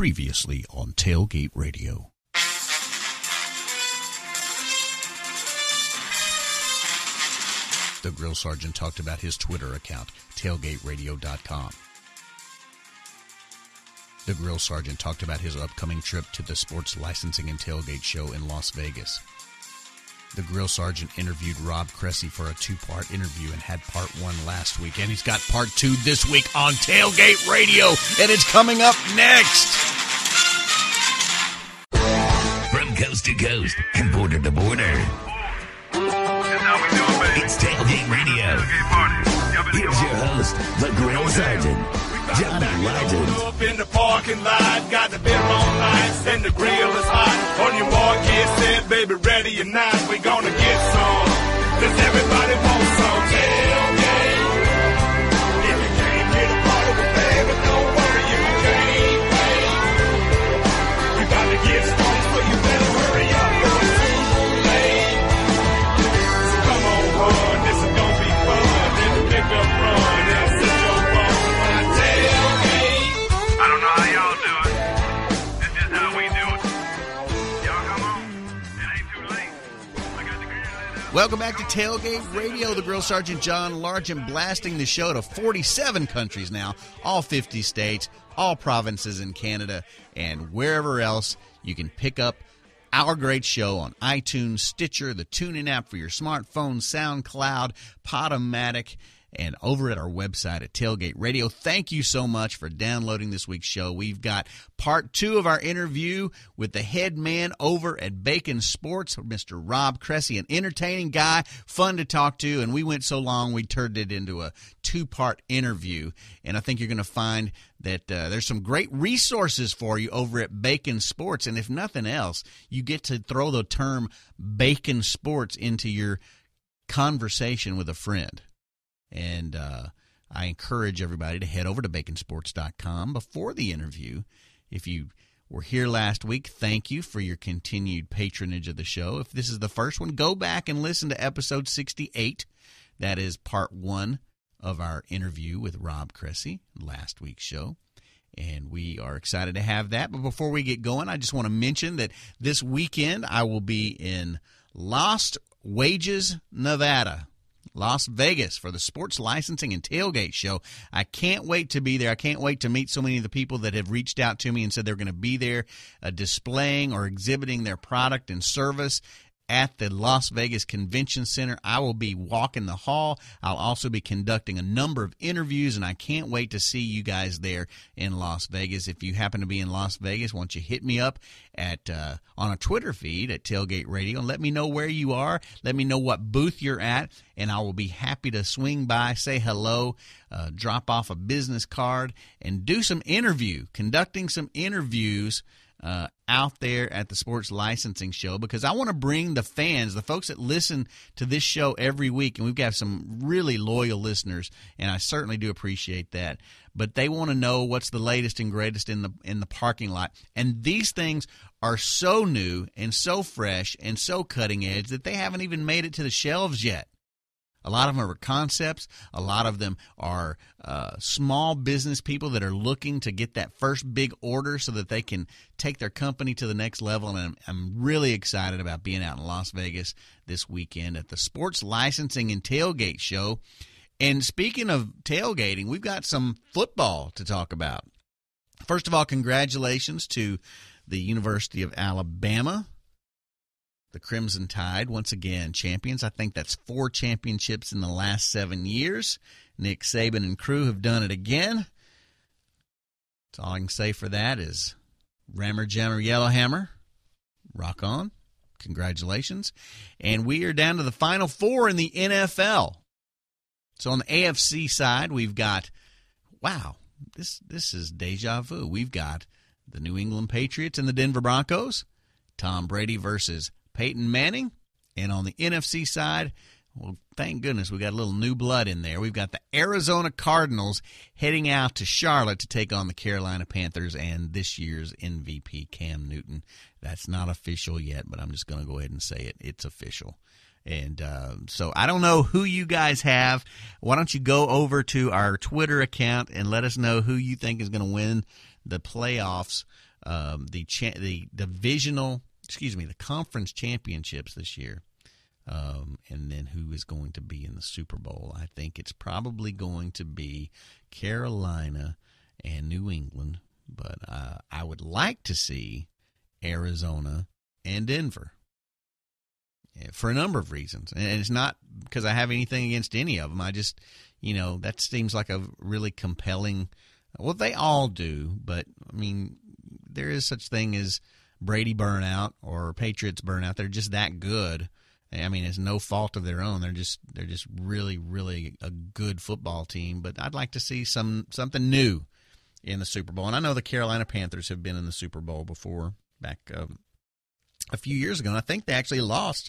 Previously on Tailgate Radio. The Grill Sergeant talked about his Twitter account, tailgateradio.com. The Grill Sergeant talked about his upcoming trip to the Sports Licensing and Tailgate Show in Las Vegas. The Grill Sergeant interviewed Rob Cressy for a two-part interview and had part one last week. And he's got part two this week on Tailgate Radio, and it's coming up next. From coast to coast and border to border, it's Tailgate Radio. Here's your host, the Grill Sergeant, Johnny Legend. Up in the parking lot, got the beer on ice, and the grill is hot. On your mark, get set, baby, ready or not, we gonna get some. Cause everybody wants some tailgate. If you came here to party with baby, don't worry if you can't wait. You gotta get started, so you better hurry up, or it's too late. So come on, run, this is gonna be fun. Then pick up run and sit your bum on my tailgate. I don't know how y'all do it. This is how we do it. Y'all come on. It ain't too late. I got the grill lit up. Welcome back to Tailgate Radio. The Grill Sergeant John Largent blasting the show to 47 countries now, all 50 states, all provinces in Canada, and wherever else you can pick up our great show on iTunes, Stitcher, the TuneIn app for your smartphone, SoundCloud, Podomatic, and over at our website at Tailgate Radio. Thank you so much for downloading this week's show. We've got part two of our interview with the head man over at Bacon Sports, Mr. Rob Cressy, an entertaining guy, fun to talk to, and we went so long we turned it into a two-part interview. And I think you're going to find that there's some great resources for you over at Bacon Sports, and if nothing else, you get to throw the term Bacon Sports into your conversation with a friend. And I encourage everybody to head over to baconsports.com before the interview. If you were here last week, thank you for your continued patronage of the show. If this is the first one, go back and listen to episode 68. That is part one of our interview with Rob Cressy, last week's show. And we are excited to have that. But before we get going, I just want to mention that this weekend I will be in Las Vegas, Nevada, Las Vegas, for the Sports Licensing and Tailgate Show. I can't wait to be there. I can't wait to meet so many of the people that have reached out to me and said they're going to be there displaying or exhibiting their product and service at the Las Vegas Convention Center. I will be walking the hall. I'll also be conducting a number of interviews, and I can't wait to see you guys there in Las Vegas. If you happen to be in Las Vegas, why don't you hit me up at on a Twitter feed at Tailgate Radio and let me know where you are. Let me know what booth you're at, and I will be happy to swing by, say hello, drop off a business card, and do some conducting some interviews out there at the Sports Licensing Show, because I want to bring the fans, the folks that listen to this show every week, and we've got some really loyal listeners, and I certainly do appreciate that, but they want to know what's the latest and greatest in the parking lot. And these things are so new and so fresh and so cutting edge that they haven't even made it to the shelves yet. A lot of them are concepts. A lot of them are small business people that are looking to get that first big order so that they can take their company to the next level. And I'm really excited about being out in Las Vegas this weekend at the Sports Licensing and Tailgate Show. And speaking of tailgating, we've got some football to talk about. First of all, congratulations to the University of Alabama. The Crimson Tide, once again, champions. I think that's 4 championships in the last 7 years. Nick Saban and crew have done it again. That's all I can say for that is Rammer, Jammer, Yellowhammer. Rock on. Congratulations. And we are down to the Final Four in the NFL. So on the AFC side, we've got, wow, this is deja vu. We've got the New England Patriots and the Denver Broncos. Tom Brady versus Peyton Manning. And on the NFC side, well, thank goodness we got a little new blood in there. We've got the Arizona Cardinals heading out to Charlotte to take on the Carolina Panthers and this year's MVP, Cam Newton. That's not official yet, but I'm just going to go ahead and say it. It's official. And so I don't know who you guys have. Why don't you go over to our Twitter account and let us know who you think is going to win the playoffs the conference championships this year, and then who is going to be in the Super Bowl. I think it's probably going to be Carolina and New England, but I would like to see Arizona and Denver for a number of reasons. And it's not because I have anything against any of them. I just, that seems like a really compelling – well, they all do, but, I mean, there is such thing as Brady burnout or Patriots burnout. They're just that good. I mean, it's no fault of their own. They're just really, really a good football team. But I'd like to see something new in the Super Bowl. And I know the Carolina Panthers have been in the Super Bowl before, back a few years ago. And I think they actually lost.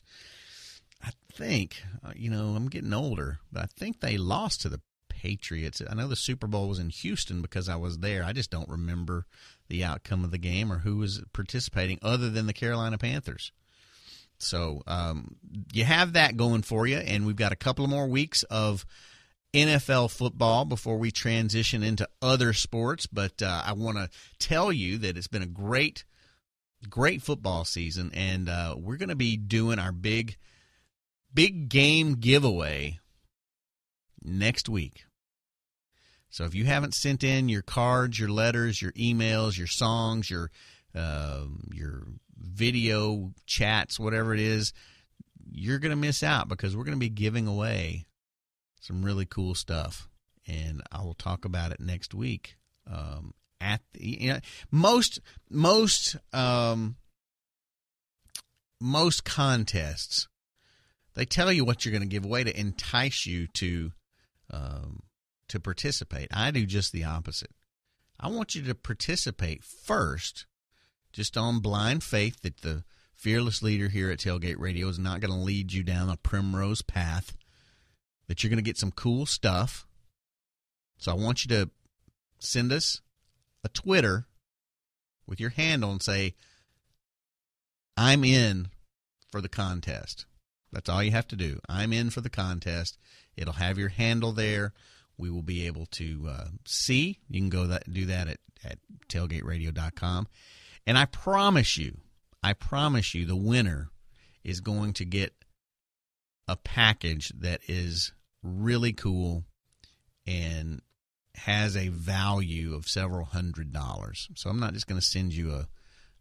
I'm getting older, but I think they lost to the Patriots. I know the Super Bowl was in Houston because I was there. I just don't remember the outcome of the game or who was participating other than the Carolina Panthers. So you have that going for you, and we've got a couple of more weeks of NFL football before we transition into other sports. But I want to tell you that it's been a great football season, and we're going to be doing our big game giveaway next week. So if you haven't sent in your cards, your letters, your emails, your songs, your video chats, whatever it is, you're going to miss out because we're going to be giving away some really cool stuff, and I will talk about it next week. Most contests, they tell you what you're going to give away to entice you to participate. I do just the opposite. I want you to participate first, just on blind faith that the fearless leader here at Tailgate Radio is not going to lead you down a primrose path, that you're going to get some cool stuff. So I want you to send us a Twitter with your handle and say, I'm in for the contest. That's all you have to do. I'm in for the contest. It'll have your handle there. We will be able to see. You can do that at tailgateradio.com. And I promise you, the winner is going to get a package that is really cool and has a value of several $100s. So I'm not just going to send you a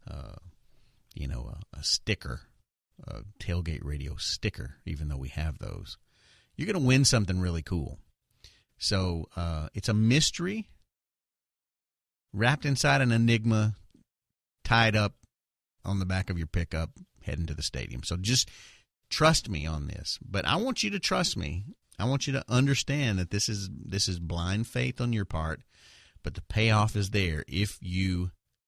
sticker, a Tailgate Radio sticker, even though we have those. You're going to win something really cool. So it's a mystery wrapped inside an enigma, tied up on the back of your pickup heading to the stadium. So just trust me on this. But I want you to trust me. I want you to understand that this is blind faith on your part, but the payoff is there if you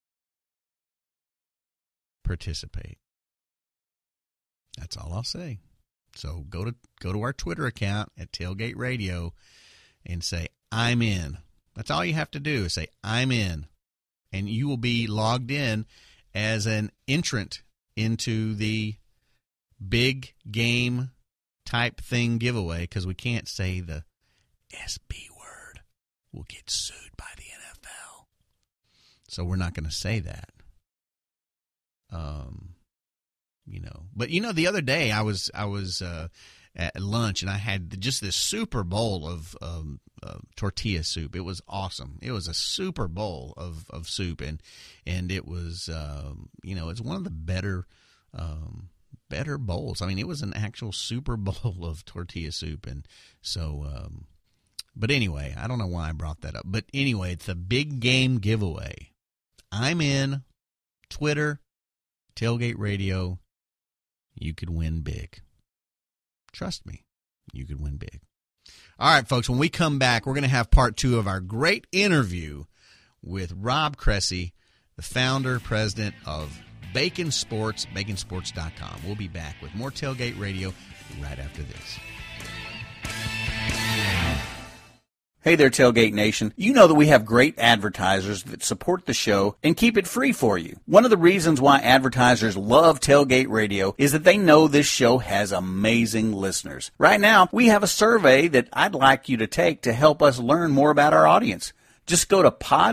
participate. That's all I'll say. So go to our Twitter account at Tailgate Radio and say, I'm in. That's all you have to do is say, I'm in. And you will be logged in as an entrant into the big game type thing giveaway, because we can't say the SB word. We'll get sued by the NFL. So we're not going to say that. But the other day I was at lunch and I had just this super bowl of tortilla soup. It was awesome. It was a super bowl of soup, and it was it's one of the better bowls. I mean, it was an actual super bowl of tortilla soup, and so. But anyway, I don't know why I brought that up. But anyway, it's a big game giveaway. I'm in. Twitter, Tailgate Radio. You could win big. Trust me, you could win big. All right, folks, when we come back, we're going to have part 2 of our great interview with Rob Cressy, the founder, president of Bacon Sports, baconsports.com. We'll be back with more Tailgate Radio right after this. Hey there, Tailgate Nation. You know that we have great advertisers that support the show and keep it free for you. One of the reasons why advertisers love Tailgate Radio is that they know this show has amazing listeners. Right now, we have a survey that I'd like you to take to help us learn more about our audience. Just go to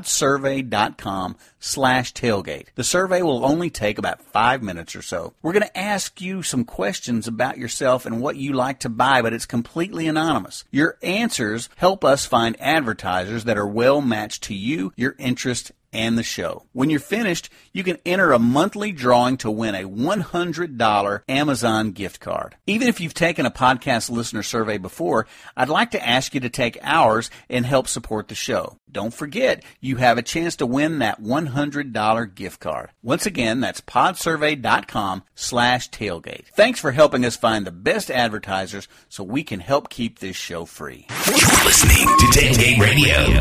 podsurvey.com/tailgate. The survey will only take about 5 minutes or so. We're going to ask you some questions about yourself and what you like to buy, but it's completely anonymous. Your answers help us find advertisers that are well matched to you, your interest, and the show. When you're finished, you can enter a monthly drawing to win a $100 Amazon gift card. Even if you've taken a podcast listener survey before, I'd like to ask you to take ours and help support the show. Don't forget, you have a chance to win that $100 gift card. Once again, that's podsurvey.com/tailgate. Thanks for helping us find the best advertisers so we can help keep this show free. You're listening to Tailgate Radio.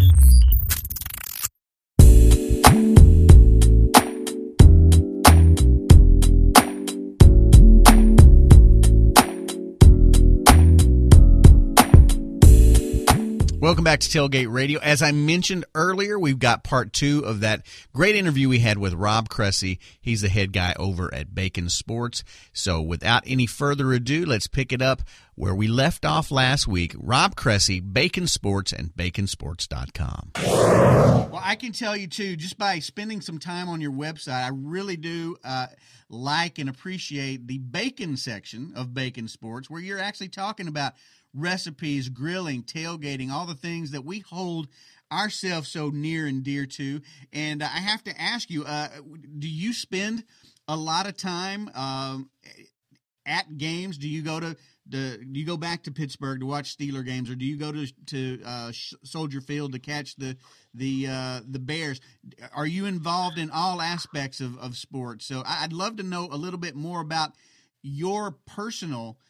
Welcome back to Tailgate Radio. As I mentioned earlier, we've got part 2 of that great interview we had with Rob Cressy. He's the head guy over at Bacon Sports. So without any further ado, let's pick it up where we left off last week. Rob Cressy, Bacon Sports, and baconsports.com. Well, I can tell you, too, just by spending some time on your website, I really do like and appreciate the bacon section of Bacon Sports, where you're actually talking about recipes, grilling, tailgating, all the things that we hold ourselves so near and dear to. And I have to ask you, do you spend a lot of time at games? Do you go back to Pittsburgh to watch Steeler games, or do you go to Soldier Field to catch the Bears? Are you involved in all aspects of sports? So I'd love to know a little bit more about your personal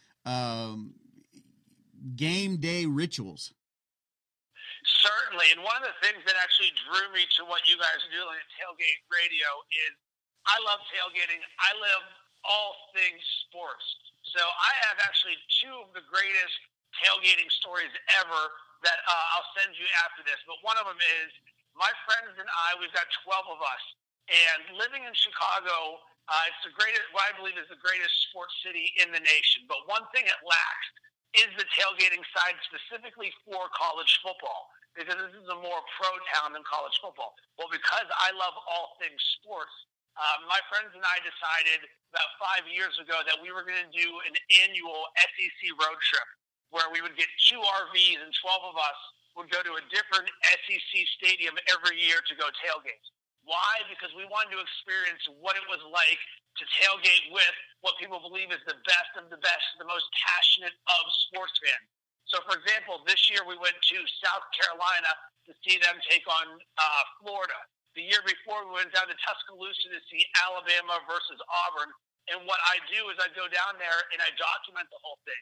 game day rituals. Certainly, and one of the things that actually drew me to what you guys are doing at Tailgate Radio is I love tailgating. I live all things sports. So I have actually 2 of the greatest tailgating stories ever that I'll send you after this. But one of them is my friends and I, we've got 12 of us. And living in Chicago, it's the greatest, what I believe is the greatest sports city in the nation. But one thing it lacks is the tailgating side specifically for college football, because this is a more pro town than college football. Well, because I love all things sports, my friends and I decided about 5 years ago that we were going to do an annual SEC road trip where we would get 2 RVs and 12 of us would go to a different SEC stadium every year to go tailgate. Why? Because we wanted to experience what it was like to tailgate with what people believe is the best of the best, the most passionate of sports fans. So, for example, this year we went to South Carolina to see them take on Florida. The year before, we went down to Tuscaloosa to see Alabama versus Auburn. And what I do is I go down there and I document the whole thing.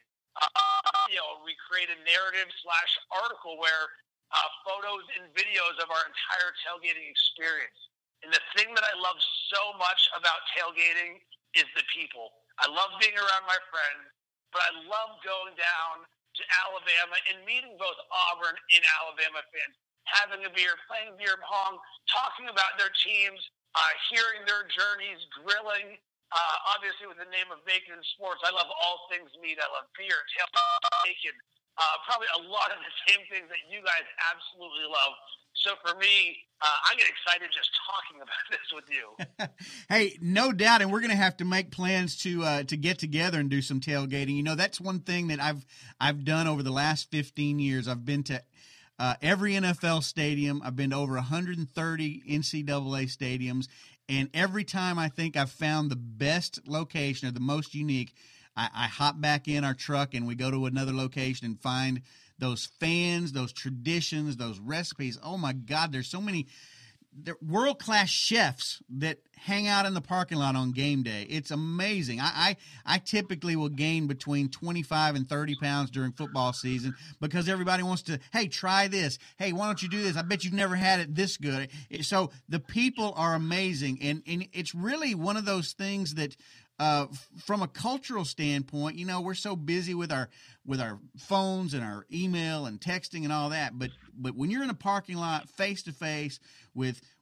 We create a narrative/article where photos and videos of our entire tailgating experience. And the thing that I love so much about tailgating is the people. I love being around my friends, but I love going down to Alabama and meeting both Auburn and Alabama fans, having a beer, playing beer pong, talking about their teams, hearing their journeys, grilling. Obviously, with the name of Bacon Sports, I love all things meat. I love beer, bacon, probably a lot of the same things that you guys absolutely love. So for me, I get excited just talking about this with you. Hey, no doubt, and we're going to have to make plans to get together and do some tailgating. You know, that's one thing that I've done over the last 15 years. I've been to every NFL stadium. I've been to over 130 NCAA stadiums, and every time I think I've found the best location or the most unique, I hop back in our truck and we go to another location and find those fans, those traditions, those recipes. Oh, my God, there's so many world-class chefs that hang out in the parking lot on game day. It's amazing. I typically will gain between 25 and 30 pounds during football season because everybody wants to, hey, try this. Hey, why don't you do this? I bet you've never had it this good. So the people are amazing, and it's really one of those things that from a cultural standpoint, you know, we're so busy with our phones and our email and texting and all that. But when you're in a parking lot face to face with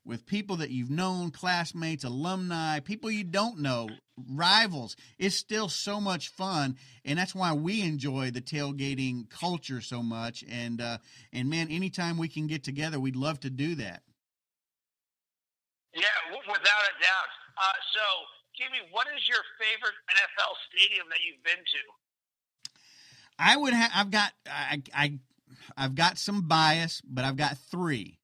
with people that you've known, classmates, alumni, people you don't know, rivals. It's still so much fun, and that's why we enjoy the tailgating culture so much. And man, anytime we can get together, we'd love to do that. Yeah, without a doubt. So, give me, what is your favorite NFL stadium that you've been to? I would have. I've got some bias, but I've got three.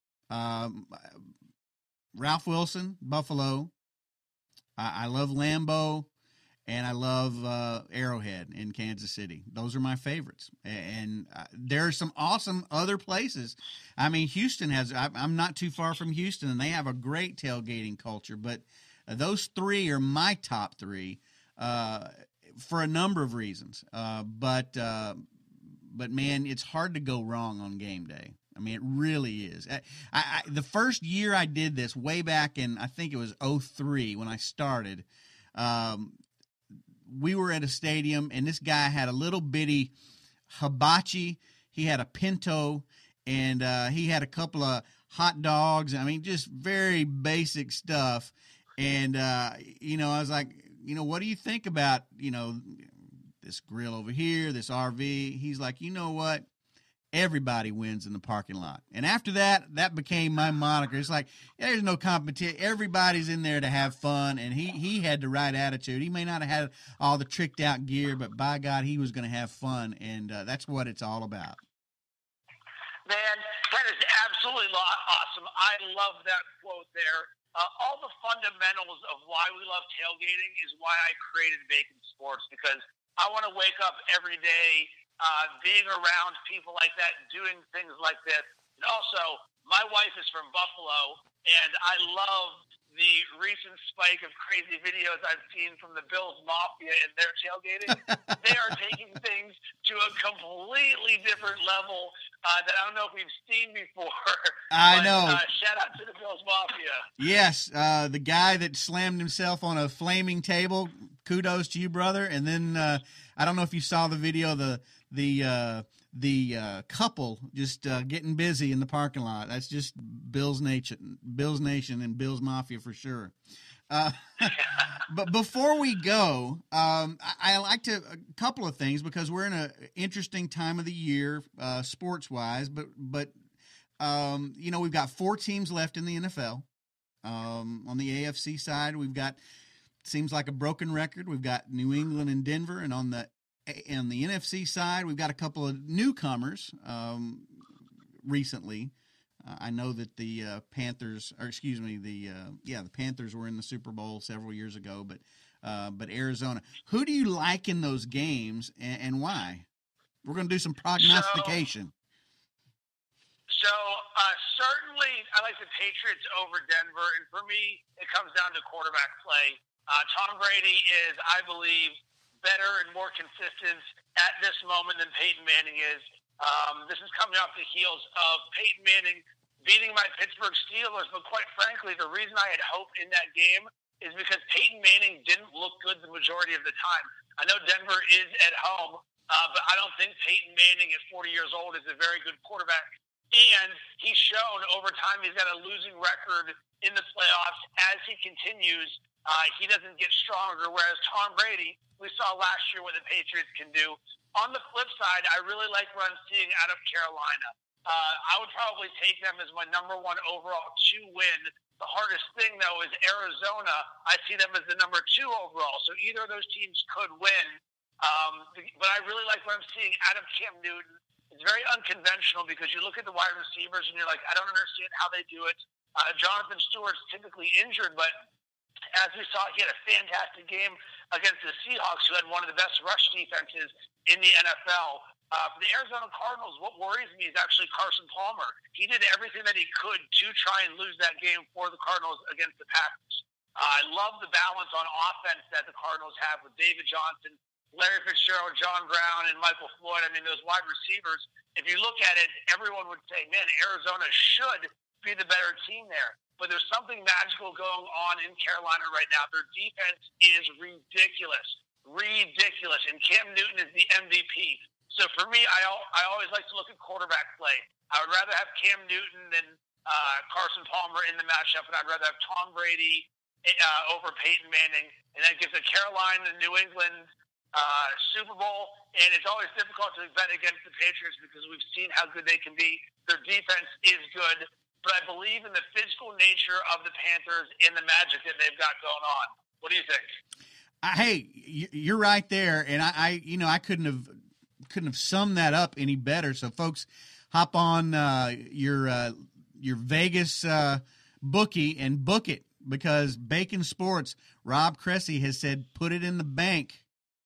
Ralph Wilson, Buffalo. I love Lambeau, and I love Arrowhead in Kansas City. Those are my favorites. And there are some awesome other places. I mean, Houston has. I'm not too far from Houston, and they have a great tailgating culture. But those three are my top three for a number of reasons. But man, it's hard to go wrong on game day. I mean, it really is. The first year I did this, way back in, I think it was 2003 when I started, we were at a stadium, and this guy had a little bitty hibachi. He had a Pinto, and he had a couple of hot dogs. I mean, just very basic stuff. And, I was like, what do you think about, this grill over here, this RV? He's like, you know what? Everybody wins in the parking lot. And after that became my moniker. It's like, there's no competition. Everybody's in there to have fun, and he had the right attitude. He may not have had all the tricked out gear, but by God, he was going to have fun, and that's what it's all about. Man, that is absolutely awesome. I love that quote there. All the fundamentals of why we love tailgating is why I created Bacon Sports, because I want to wake up every day being around people like that, doing things like this. And also, my wife is from Buffalo, and I love the recent spike of crazy videos I've seen from the Bills Mafia and their tailgating. They are taking things to a completely different level that I don't know if we've seen before. I know. Shout out to the Bills Mafia. Yes, the guy that slammed himself on a flaming table. Kudos to you, brother. And then I don't know if you saw the video, the couple just getting busy in the parking lot. That's just Bills Nation, and Bills Mafia for sure. But before we go, I like to a couple of things, because we're in an interesting time of the year, sports wise. But we've got 4 teams left in the NFL. On the AFC side, we've got, seems like a broken record. We've got New England and Denver, and on the NFC side, we've got a couple of newcomers recently. I know that the Panthers were in the Super Bowl several years ago, but Arizona. Who do you like in those games, and why? We're going to do some prognostication. So certainly I like the Patriots over Denver, and for me, it comes down to quarterback play. Tom Brady is, I believe, better and more consistent at this moment than Peyton Manning is. This is coming off the heels of Peyton Manning beating my Pittsburgh Steelers, but quite frankly, the reason I had hope in that game is because Peyton Manning didn't look good the majority of the time. I know Denver is at home, but I don't think Peyton Manning at 40 years old is a very good quarterback. And he's shown over time he's got a losing record in the playoffs. As he continues, he doesn't get stronger, whereas Tom Brady, we saw last year what the Patriots can do. On the flip side, I really like what I'm seeing out of Carolina. I would probably take them as my number 1 overall to win. The hardest thing, though, is Arizona. I see them as the number 2 overall, so either of those teams could win. But I really like what I'm seeing out of Cam Newton. It's very unconventional, because you look at the wide receivers and you're like, I don't understand how they do it. Jonathan Stewart's typically injured, but as we saw, he had a fantastic game against the Seahawks, who had one of the best rush defenses in the NFL. For the Arizona Cardinals, what worries me is actually Carson Palmer. He did everything that he could to try and lose that game for the Cardinals against the Packers. I love the balance on offense that the Cardinals have with David Johnson, Larry Fitzgerald, John Brown, and Michael Floyd. I mean, those wide receivers, if you look at it, everyone would say, man, Arizona should be the better team there. But there's something magical going on in Carolina right now. Their defense is ridiculous. And Cam Newton is the MVP. So for me, I always like to look at quarterback play. I would rather have Cam Newton than Carson Palmer in the matchup, and I'd rather have Tom Brady over Peyton Manning. And that gives a Carolina, New England Super Bowl. And it's always difficult to bet against the Patriots because we've seen how good they can be. Their defense is good. But I believe in the physical nature of the Panthers and the magic that they've got going on. What do you think? Hey, you're right there, and I couldn't have summed that up any better. So, folks, hop on your Vegas bookie and book it, because Bacon Sports, Rob Cressy has said, put it in the bank.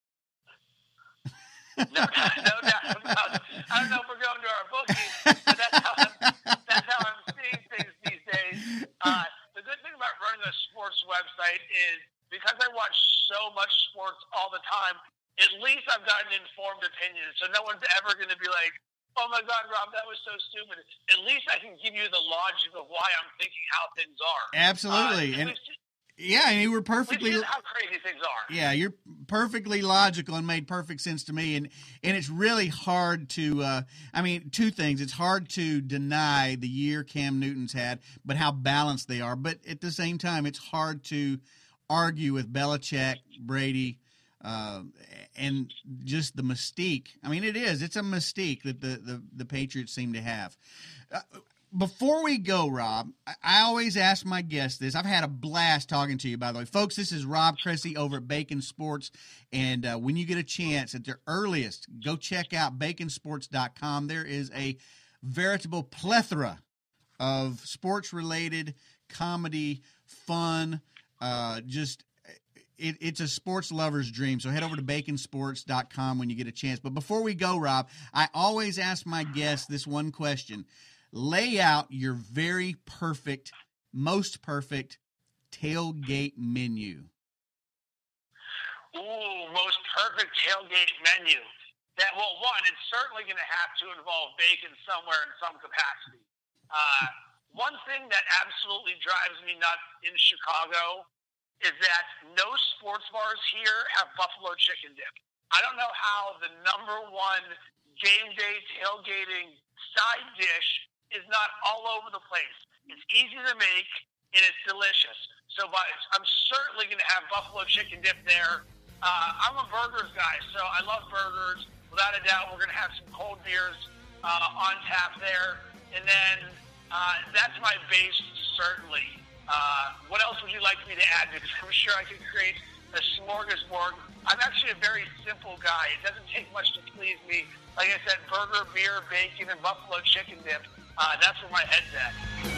No doubt about it. I don't know if we're going to our bookie, but that's how I'm seeing things these days. The good thing about running a sports website is because I watch so much sports all the time, at least I've got an informed opinion. So no one's ever going to be like, oh, my God, Rob, that was so stupid. At least I can give you the logic of why I'm thinking how things are. Absolutely. And you were perfectly – how crazy things are. Yeah, you're perfectly logical and made perfect sense to me. And it's really hard to two things. It's hard to deny the year Cam Newton's had, but how balanced they are. But at the same time, it's hard to argue with Belichick, Brady, and just the mystique. I mean, it's a mystique that the Patriots seem to have. Before we go, Rob, I always ask my guests this. I've had a blast talking to you, by the way. Folks, this is Rob Cressy over at Bacon Sports, and when you get a chance, at their earliest, go check out baconsports.com. There is a veritable plethora of sports-related comedy, fun, it's a sports lover's dream. So head over to baconsports.com when you get a chance. But before we go, Rob, I always ask my guests this one question. Lay out your very perfect, most perfect tailgate menu. Ooh, most perfect tailgate menu. One, it's certainly going to have to involve bacon somewhere in some capacity. One thing that absolutely drives me nuts in Chicago is that no sports bars here have buffalo chicken dip. I don't know how the number one game day tailgating side dish is not all over the place. It's easy to make, and it's delicious. So I'm certainly going to have buffalo chicken dip there. I'm a burgers guy, so I love burgers. Without a doubt, we're going to have some cold beers on tap there. And then that's my base, certainly. What else would you like me to add? Because I'm sure I could create a smorgasbord. I'm actually a very simple guy. It doesn't take much to please me. Like I said, burger, beer, bacon, and buffalo chicken dip. That's where my head's at.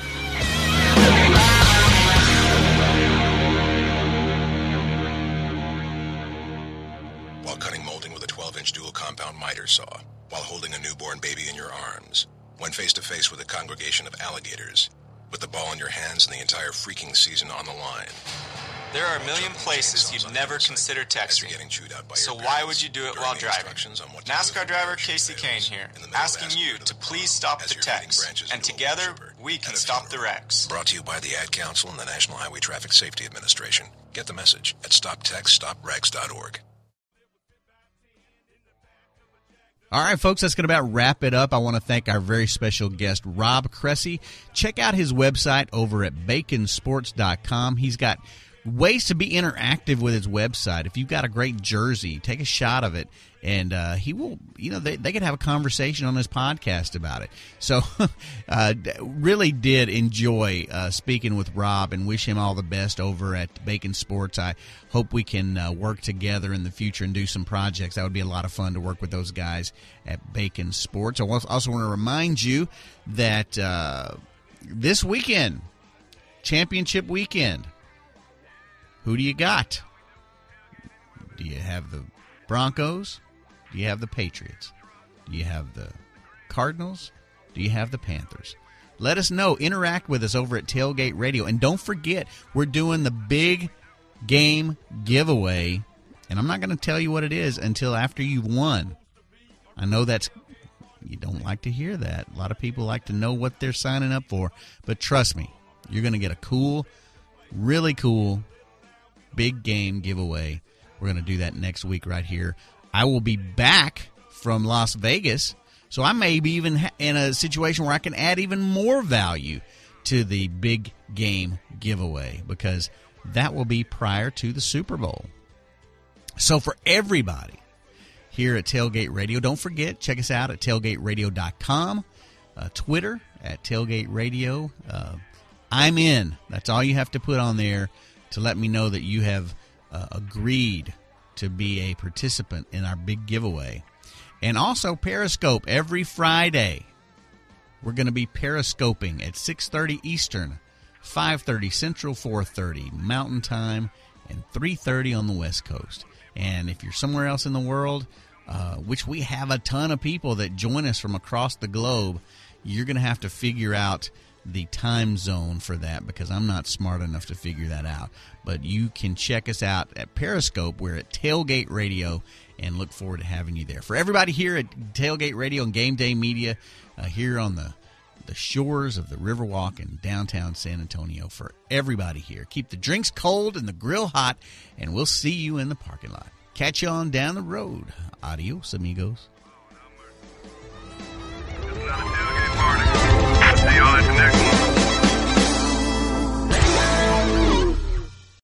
While cutting molding with a 12-inch dual compound miter saw, while holding a newborn baby in your arms, when face-to-face with a congregation of alligators, with the ball in your hands and the entire freaking season on the line. There are a million places you'd never consider texting, so why would you do it while driving? NASCAR driver Casey Kane here, asking you to please stop the text, and together we can stop the wrecks. Brought to you by the Ad Council and the National Highway Traffic Safety Administration. Get the message at stoptextstopwrecks.org. All right, folks, that's going to about wrap it up. I want to thank our very special guest, Rob Cressy. Check out his website over at baconsports.com. He's got ways to be interactive with his website. If you've got a great jersey, take a shot of it, and he will, they could have a conversation on his podcast about it. So really did enjoy speaking with Rob and wish him all the best over at Bacon Sports. I hope we can work together in the future and do some projects. That would be a lot of fun to work with those guys at Bacon Sports. I also want to remind you that this weekend, championship weekend, who do you got? Do you have the Broncos? Do you have the Patriots? Do you have the Cardinals? Do you have the Panthers? Let us know. Interact with us over at Tailgate Radio. And don't forget, we're doing the big game giveaway. And I'm not going to tell you what it is until after you've won. I know you don't like to hear that. A lot of people like to know what they're signing up for. But trust me, you're going to get a cool, really cool, big game giveaway. We're going to do that next week right here. I will be back from Las Vegas, so I may be even in a situation where I can add even more value to the big game giveaway, because that will be prior to the Super Bowl. So for everybody here at Tailgate Radio, don't forget, check us out at tailgateradio.com, Twitter at Tailgate Radio. I'm in. That's all you have to put on there to let me know that you have agreed to be a participant in our big giveaway. And also Periscope every Friday. We're going to be periscoping at 6:30 Eastern, 5:30 Central, 4:30 Mountain Time, and 3:30 on the West Coast. And if you're somewhere else in the world, which we have a ton of people that join us from across the globe, you're going to have to figure out the time zone for that, because I'm not smart enough to figure that out. But you can check us out at Periscope. We're at Tailgate Radio, and look forward to having you there. For everybody here at Tailgate Radio and Game Day Media, here on the shores of the Riverwalk in downtown San Antonio, for everybody here, keep the drinks cold and the grill hot, and we'll see you in the parking lot. Catch you on down the road. Adios, amigos.